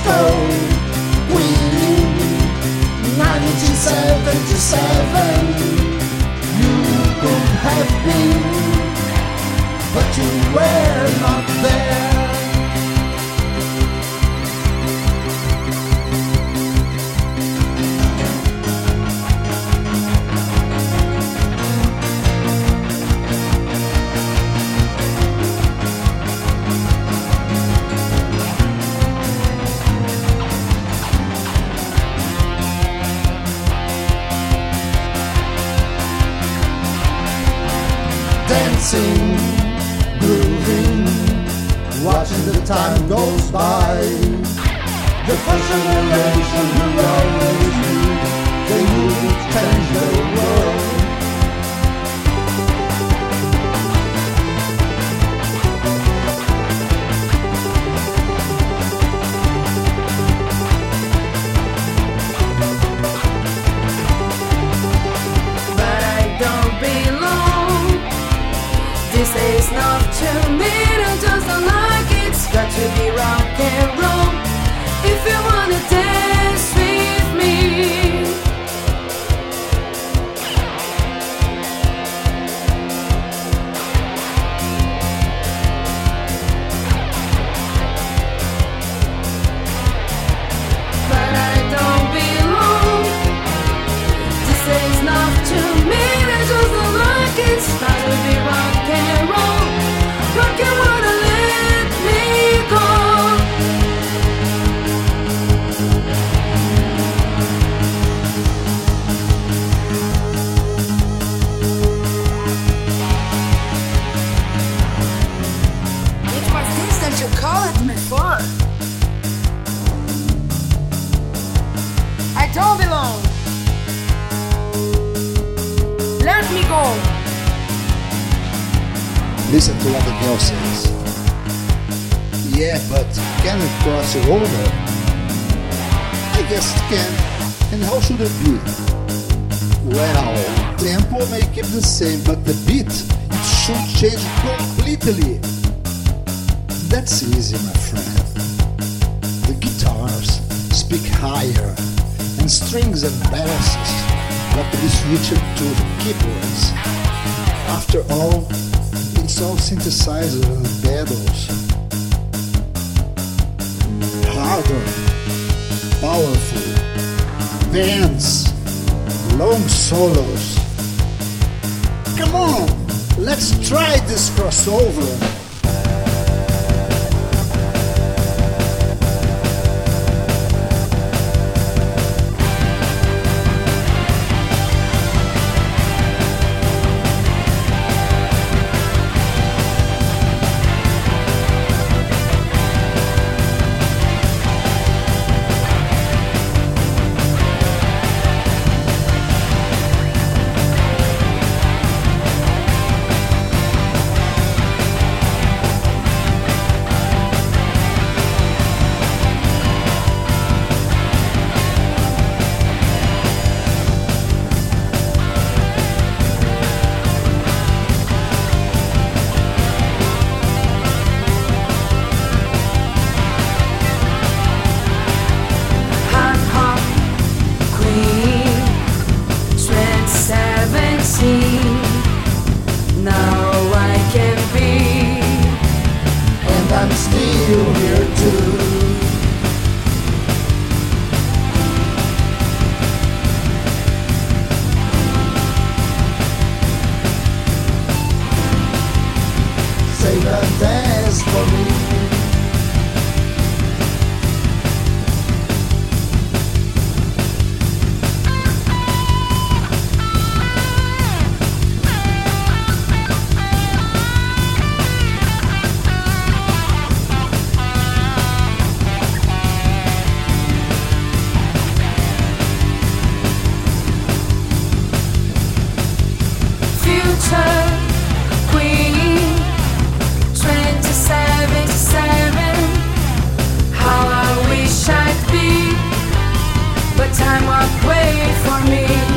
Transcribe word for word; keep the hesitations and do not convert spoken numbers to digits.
disco queen. nineteen seventy-seven, you could have been, but you were not there. Dancing, grooving, watching the time goes by. The first generation who always knew they would change the world. But I don't belong. This is not to me, I just don't like it. It's got to be rock and roll if you wanna dance with me. But I don't belong. This is not to me, I just don't like it. It's got to be rock and roll. Rock and wanna let me go. It was this that you called me for. I don't belong. Let me go. Listen to what the girl says. Yeah, but can it cross you over? I guess it can. And how should it be? Well, tempo may keep the same, but the beat, it should change completely. That's easy, my friend. The guitars speak higher, and strings and basses got to be switched to the keyboards. After all, it's all synthesizer and pedals. Harder, powerful, bands, long solos. Come on, let's try this crossover. Now I can be, and I'm still here too. Save a dance for me. future queen, twenty seventy-seven. How I wish I'd be, but time won't wait for me.